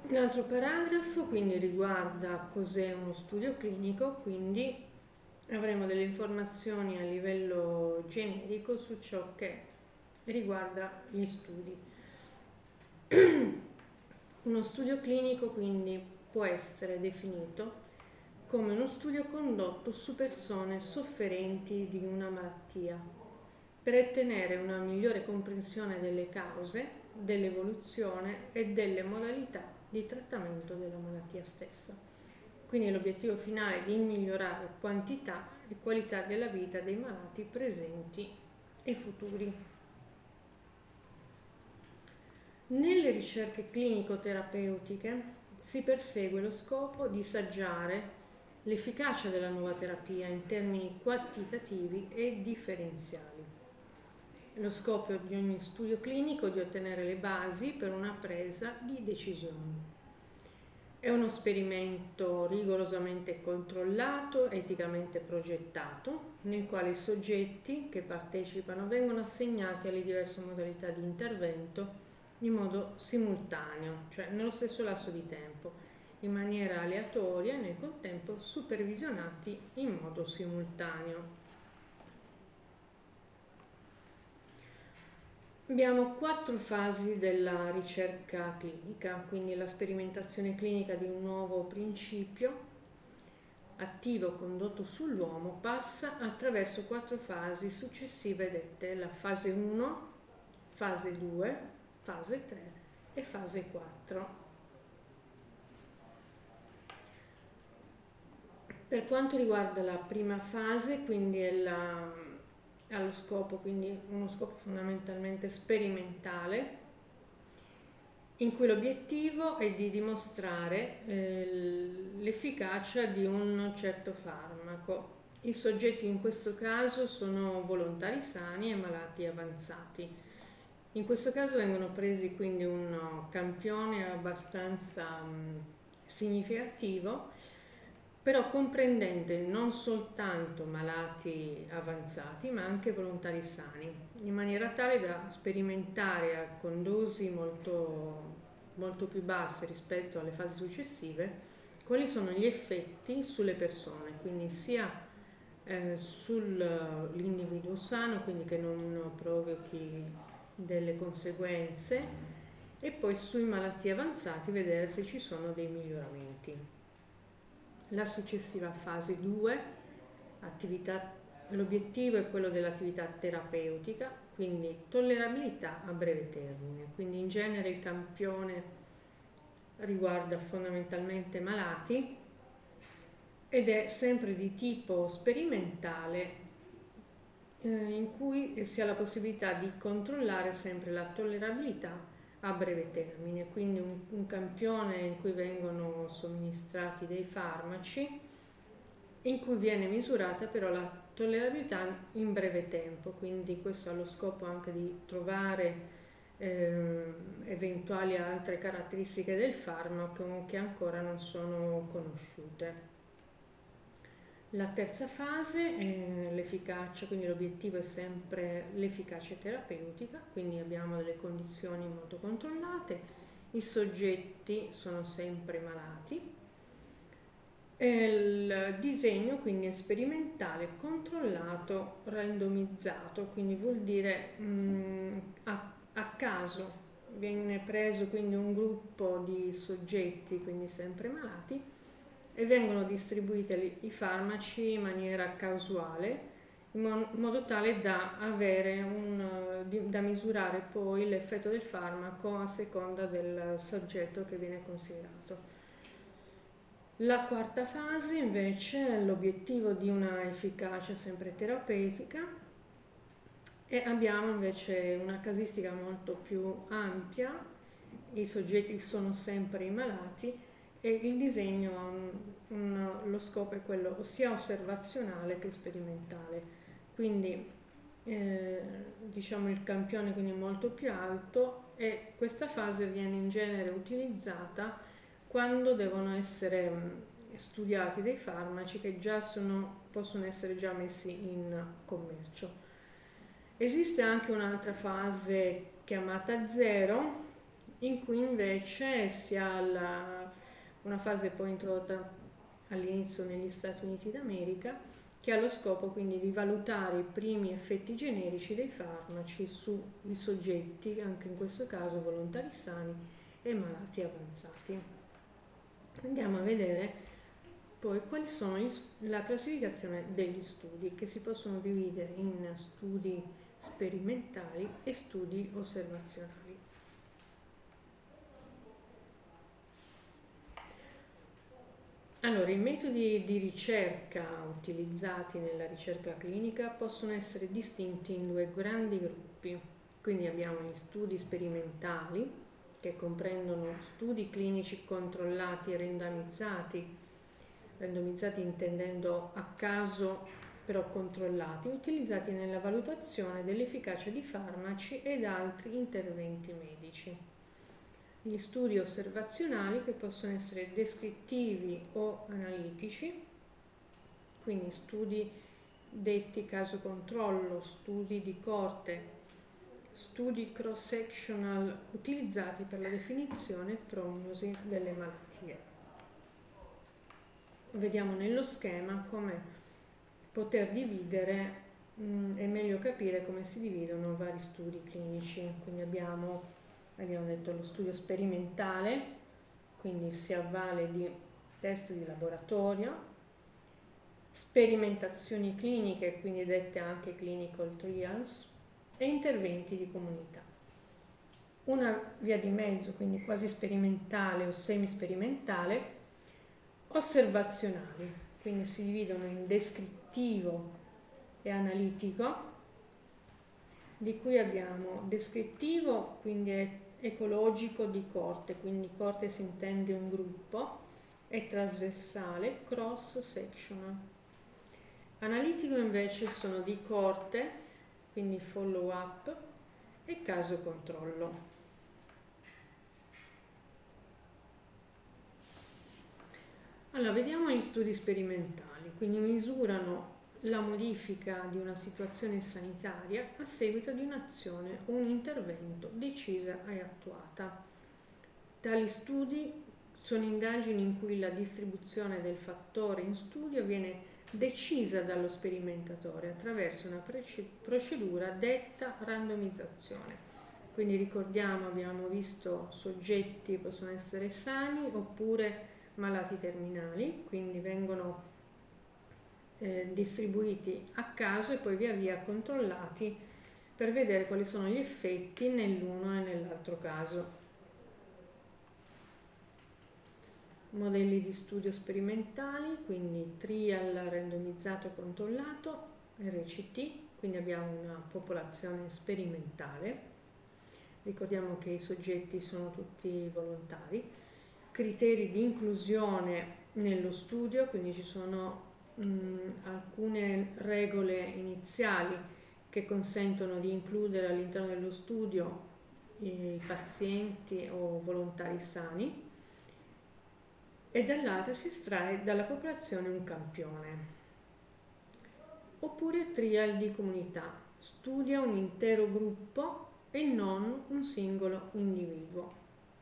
L'altro paragrafo quindi riguarda cos'è uno studio clinico, quindi avremo delle informazioni a livello generico su ciò che riguarda gli studi. Uno studio clinico quindi può essere definito come uno studio condotto su persone sofferenti di una malattia per ottenere una migliore comprensione delle cause, dell'evoluzione e delle modalità di trattamento della malattia stessa. Quindi l'obiettivo finale è di migliorare quantità e qualità della vita dei malati presenti e futuri. Nelle ricerche clinico-terapeutiche si persegue lo scopo di saggiare l'efficacia della nuova terapia in termini quantitativi e differenziali. Lo scopo di ogni studio clinico è di ottenere le basi per una presa di decisioni. È uno esperimento rigorosamente controllato, eticamente progettato, nel quale i soggetti che partecipano vengono assegnati alle diverse modalità di intervento in modo simultaneo, cioè nello stesso lasso di tempo, in maniera aleatoria e nel contempo supervisionati in modo simultaneo. Abbiamo 4 fasi della ricerca clinica, quindi la sperimentazione clinica di un nuovo principio attivo condotto sull'uomo passa attraverso 4 fasi successive dette la fase 1, fase 2, fase 3 e fase 4. Per quanto riguarda la prima fase, quindi ha lo scopo, quindi uno scopo fondamentalmente sperimentale, in cui l'obiettivo è di dimostrare l'efficacia di un certo farmaco. I soggetti in questo caso sono volontari sani e malati avanzati. In questo caso vengono presi quindi un campione abbastanza significativo, però comprendente non soltanto malati avanzati ma anche volontari sani, in maniera tale da sperimentare con dosi molto più basse rispetto alle fasi successive quali sono gli effetti sulle persone, quindi sia sull'individuo sano, quindi che non provochi delle conseguenze, e poi sui malati avanzati vedere se ci sono dei miglioramenti. La successiva fase 2, l'obiettivo è quello dell'attività terapeutica, quindi tollerabilità a breve termine, quindi in genere il campione riguarda fondamentalmente malati ed è sempre di tipo sperimentale, in cui si ha la possibilità di controllare sempre la tollerabilità a breve termine, quindi un campione in cui vengono somministrati dei farmaci in cui viene misurata però la tollerabilità in breve tempo, quindi questo ha lo scopo anche di trovare eventuali altre caratteristiche del farmaco che ancora non sono conosciute. La terza fase è l'efficacia, quindi l'obiettivo è sempre l'efficacia terapeutica, quindi abbiamo delle condizioni molto controllate, i soggetti sono sempre malati, e il disegno quindi è sperimentale, controllato, randomizzato, quindi vuol dire a caso viene preso quindi un gruppo di soggetti, quindi sempre malati, e vengono distribuiti i farmaci in maniera casuale in modo tale da avere da misurare poi l'effetto del farmaco a seconda del soggetto che viene considerato. La quarta fase invece è l'obiettivo di una efficacia sempre terapeutica e abbiamo invece una casistica molto più ampia, i soggetti sono sempre i malati e il disegno lo scopo è quello sia osservazionale che sperimentale, quindi diciamo il campione quindi molto più alto, e questa fase viene in genere utilizzata quando devono essere studiati dei farmaci che già possono essere già messi in commercio. Esiste anche un'altra fase chiamata 0, in cui invece si ha una fase poi introdotta all'inizio negli Stati Uniti d'America, che ha lo scopo quindi di valutare i primi effetti generici dei farmaci sui soggetti, anche in questo caso volontari sani e malati avanzati. Andiamo a vedere poi quali sono la classificazione degli studi, che si possono dividere in studi sperimentali e studi osservazionali. Allora, i metodi di ricerca utilizzati nella ricerca clinica possono essere distinti in due grandi gruppi. Quindi abbiamo gli studi sperimentali, che comprendono studi clinici controllati e randomizzati intendendo a caso però controllati, utilizzati nella valutazione dell'efficacia di farmaci ed altri interventi medici. Gli studi osservazionali, che possono essere descrittivi o analitici, quindi studi detti caso controllo, studi di coorte, studi cross-sectional utilizzati per la definizione e prognosi delle malattie. Vediamo nello schema come poter dividere e meglio capire come si dividono vari studi clinici. Quindi abbiamo detto lo studio sperimentale, quindi si avvale di test di laboratorio, sperimentazioni cliniche, quindi dette anche clinical trials, e interventi di comunità. Una via di mezzo, quindi quasi sperimentale o semisperimentale, osservazionali, quindi si dividono in descrittivo e analitico, di cui abbiamo descrittivo, quindi è ecologico di coorte, quindi coorte si intende un gruppo, è trasversale, cross-sectional. Analitico invece sono di coorte, quindi follow up e caso controllo. Allora, vediamo gli studi sperimentali, quindi misurano la modifica di una situazione sanitaria a seguito di un'azione o un intervento decisa e attuata. Tali studi sono indagini in cui la distribuzione del fattore in studio viene decisa dallo sperimentatore attraverso una procedura detta randomizzazione. Quindi ricordiamo, abbiamo visto soggetti possono essere sani oppure malati terminali, quindi vengono distribuiti a caso e poi via via controllati per vedere quali sono gli effetti nell'uno e nell'altro caso. Modelli di studio sperimentali, quindi trial randomizzato controllato, RCT, quindi abbiamo una popolazione sperimentale, ricordiamo che i soggetti sono tutti volontari, criteri di inclusione nello studio, quindi ci sono alcune regole iniziali che consentono di includere all'interno dello studio i pazienti o volontari sani, e dall'altro si estrae dalla popolazione un campione. Oppure trial di comunità, studia un intero gruppo e non un singolo individuo.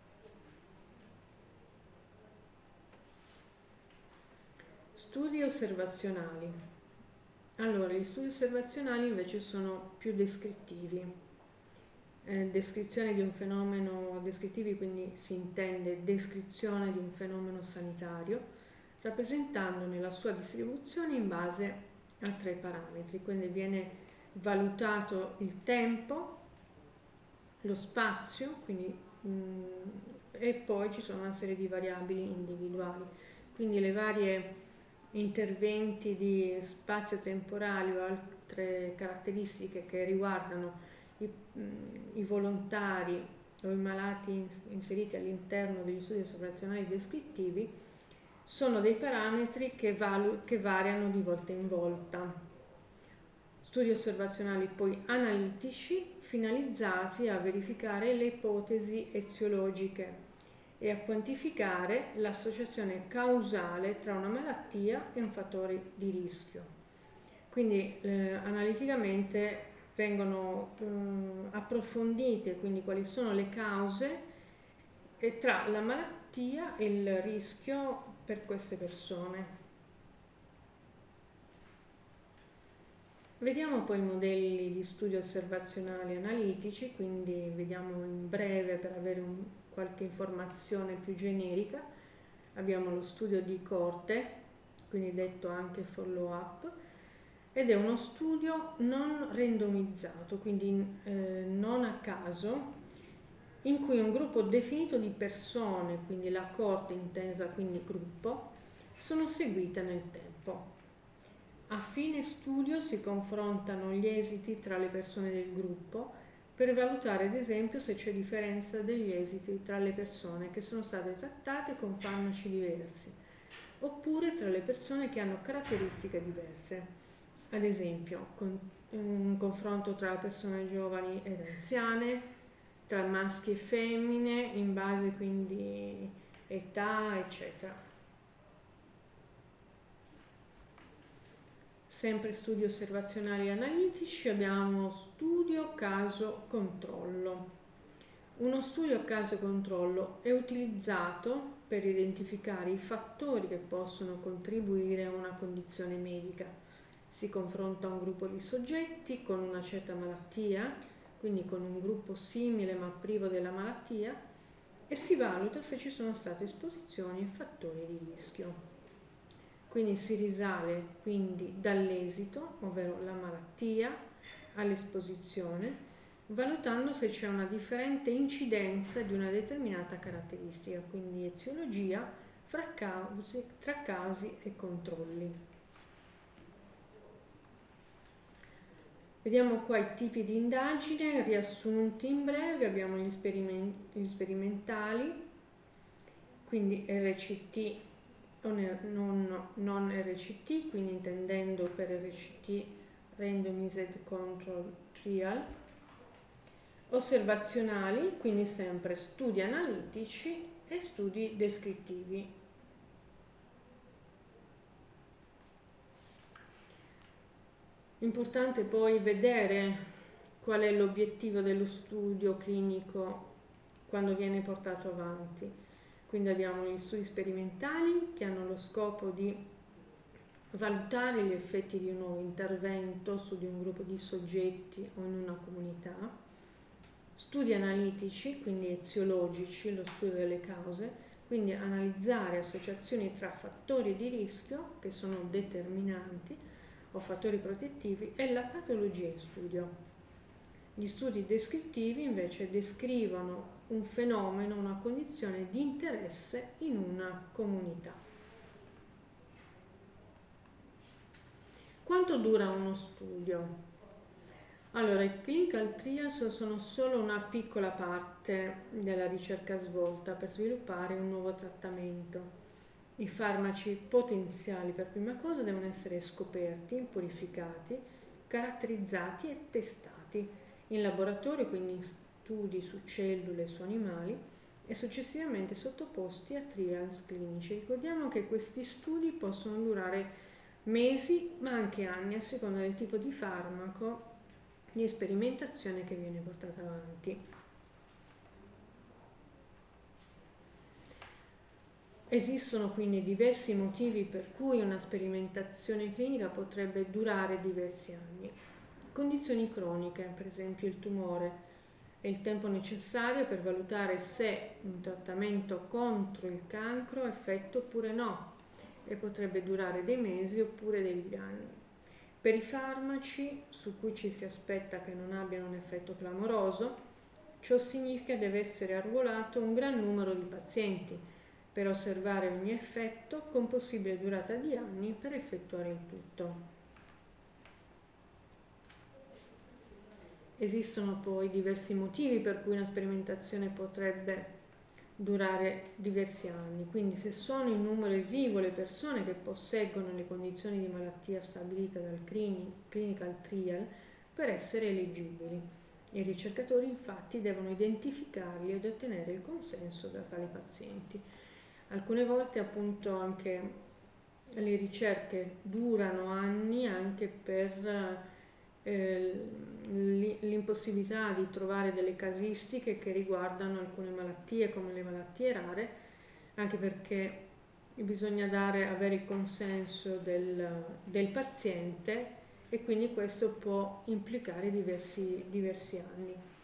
Studi osservazionali. Allora, gli studi osservazionali invece sono più descrittivi. Descrizione di un fenomeno, descrittivi quindi si intende descrizione di un fenomeno sanitario, rappresentandone la sua distribuzione in base a 3 parametri, quindi viene valutato il tempo, lo spazio, quindi, e poi ci sono una serie di variabili individuali, quindi le varie interventi di spazio temporali o altre caratteristiche che riguardano i volontari o i malati inseriti all'interno degli studi osservazionali descrittivi sono dei parametri che variano di volta in volta. Studi osservazionali poi analitici finalizzati a verificare le ipotesi eziologiche e a quantificare l'associazione causale tra una malattia e un fattore di rischio. Quindi analiticamente vengono approfondite quindi quali sono le cause e tra la malattia e il rischio per queste persone. Vediamo poi i modelli di studio osservazionali analitici, quindi vediamo in breve per avere qualche informazione più generica. Abbiamo lo studio di coorte, quindi detto anche follow up, ed è uno studio non randomizzato, quindi non a caso, in cui un gruppo definito di persone, quindi la coorte intesa quindi gruppo, sono seguite nel tempo. A fine studio si confrontano gli esiti tra le persone del gruppo per valutare ad esempio se c'è differenza degli esiti tra le persone che sono state trattate con farmaci diversi oppure tra le persone che hanno caratteristiche diverse. Ad esempio, un confronto tra persone giovani ed anziane, tra maschi e femmine, in base quindi età, eccetera. Sempre studi osservazionali e analitici, abbiamo studio caso controllo. Uno studio caso controllo è utilizzato per identificare i fattori che possono contribuire a una condizione medica. Si confronta un gruppo di soggetti con una certa malattia, quindi con un gruppo simile ma privo della malattia, e si valuta se ci sono state esposizioni e fattori di rischio. Quindi si risale quindi dall'esito, ovvero la malattia, all'esposizione, valutando se c'è una differente incidenza di una determinata caratteristica, quindi eziologia tra casi e controlli. Vediamo qua i tipi di indagine riassunti in breve. Abbiamo gli sperimentali, quindi RCT o non RCT, quindi intendendo per RCT Randomized Control Trial, osservazionali, quindi sempre studi analitici e studi descrittivi. Importante poi vedere qual è l'obiettivo dello studio clinico quando viene portato avanti. Quindi abbiamo gli studi sperimentali che hanno lo scopo di valutare gli effetti di un nuovo intervento su di un gruppo di soggetti o in una comunità. Studi analitici, quindi eziologici, lo studio delle cause, quindi analizzare associazioni tra fattori di rischio che sono determinanti o fattori protettivi e la patologia in studio. Gli studi descrittivi invece descrivono un fenomeno, una condizione di interesse in una comunità. Quanto dura uno studio? Allora, i clinical trials sono solo una piccola parte della ricerca svolta per sviluppare un nuovo trattamento. I farmaci potenziali per prima cosa devono essere scoperti, purificati, caratterizzati e testati in laboratorio, quindi in studi su cellule e su animali, e successivamente sottoposti a trials clinici. Ricordiamo che questi studi possono durare mesi ma anche anni a seconda del tipo di farmaco di sperimentazione che viene portata avanti. Esistono quindi diversi motivi per cui una sperimentazione clinica potrebbe durare diversi anni. Condizioni croniche, per esempio il tumore, e il tempo necessario per valutare se un trattamento contro il cancro ha effetto oppure no, e potrebbe durare dei mesi oppure degli anni. Per i farmaci, su cui ci si aspetta che non abbiano un effetto clamoroso, ciò significa che deve essere arruolato un gran numero di pazienti per osservare ogni effetto con possibile durata di anni per effettuare il tutto. Esistono poi diversi motivi per cui una sperimentazione potrebbe durare diversi anni, quindi se sono in numero esiguo le persone che posseggono le condizioni di malattia stabilite dal clinical trial per essere eleggibili. I ricercatori infatti devono identificarli ed ottenere il consenso da tali pazienti. Alcune volte appunto anche le ricerche durano anni anche per l'impossibilità di trovare delle casistiche che riguardano alcune malattie come le malattie rare, anche perché bisogna avere il consenso del paziente e quindi questo può implicare diversi anni.